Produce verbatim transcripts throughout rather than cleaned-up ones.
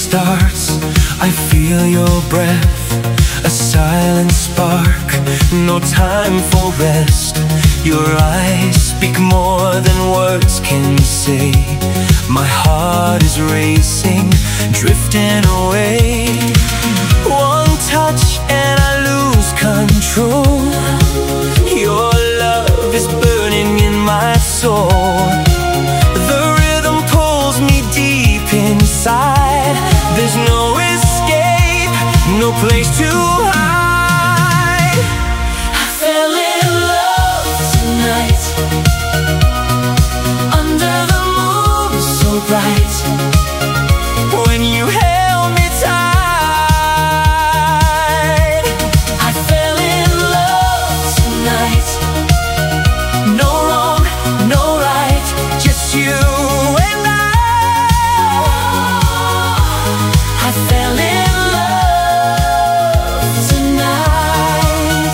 starts, I feel your breath, a silent spark, no time for rest. Your eyes speak more than words can say. My heart is racing, drifting away. One touch and I lose control. Your love is burning in my soul. The rhythm pulls me deep inside. There's no escape, no place to hide. I fell in love tonight, under the moon so bright. When you held me tight, I fell in love tonight. no wrong, no right, just you and I. I fell in love tonight.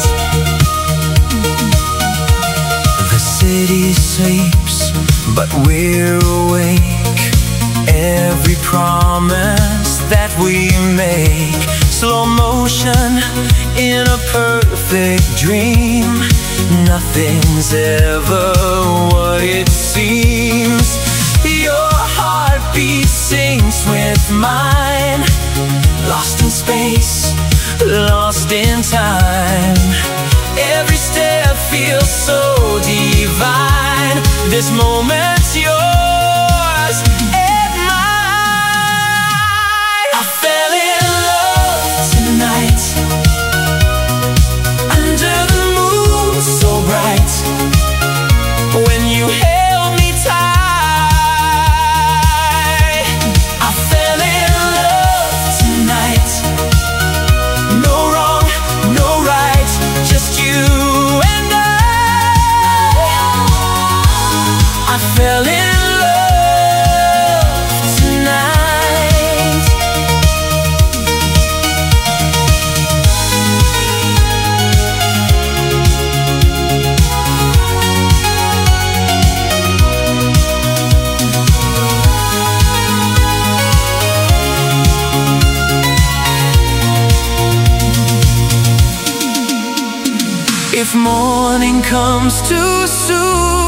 The city sleeps, but we're awake. Every promise that we make, slow motion in a perfect dream. Nothing's ever what it seems. Your heartbeat sings with mine, lost in space, lost in time. Every step feels so divine. This moment's yours and mine. I fell in love tonight, Under the moon so bright. When you held me tight, I fell in love tonight. no wrong, no right, just you and I. I fell in love tonight. If morning comes too soon,